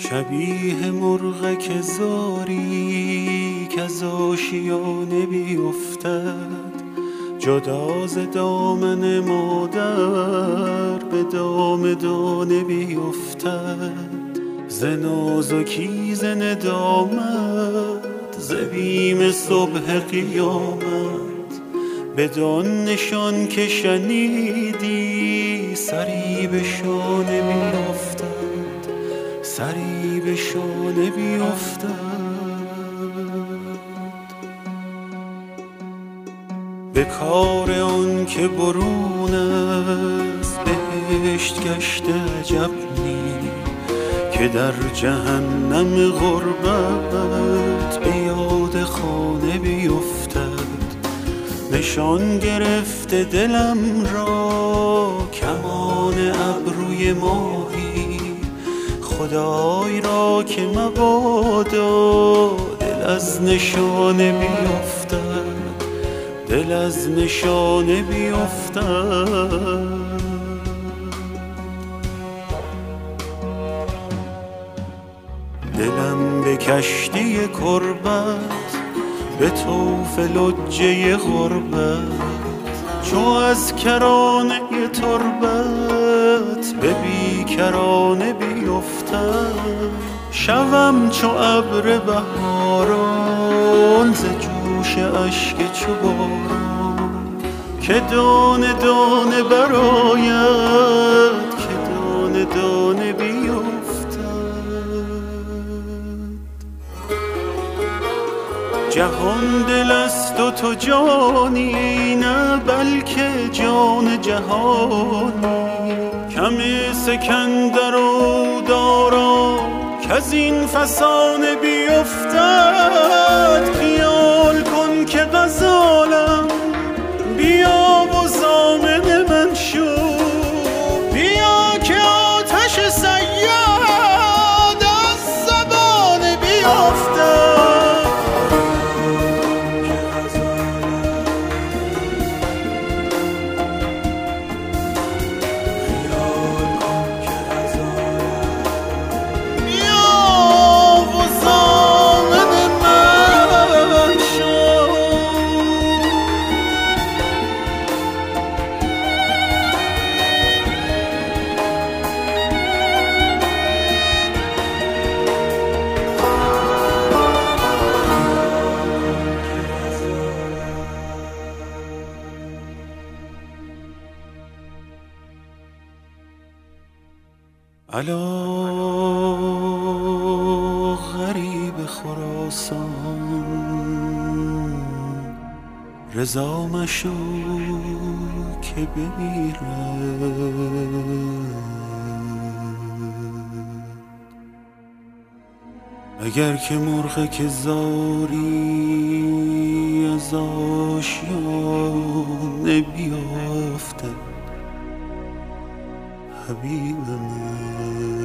شبیه مرغک زاری که از آشیانه بیفتد، جدا ز دامن مادر به دام دانه بیفتد. ز نازکی ز ندامت ز بیم صبح قیامت، بدان نشان که شنیدی سری به شانه بیفتد، سری به شانه بیفتد. به کار آن که برون است بهشت گشته عجب نی، که در جهنم غربت به یاد خانه بیفتد. نشان گرفته دلم را کمان ابروی ماهی، خدای را که مبادا دل از نشانه بیفتد، دل از نشانه بیفتد. دلم به کشتی کربت به طوف لجه غربت، چو از کرانه تربت به بیکرانه بیفتد. شوم چو ابر بهاران ز جوش اشک چو باران، که دانه دانه برآید، که دانه دانه بیفتد. جهان دل است و تو جانی، نه بلکه جان جهانی. کم سکندر و دارا کز این فسانه بیفتد. خیال کن که غزالم بیا و ضامن من شو، بیا که آتش صیاد از زبان بیفتد. الا غریب خراسان، رضا مشو که بمیرد. اگر که مرغک زاری از آشیانه بیفتد، حبیب من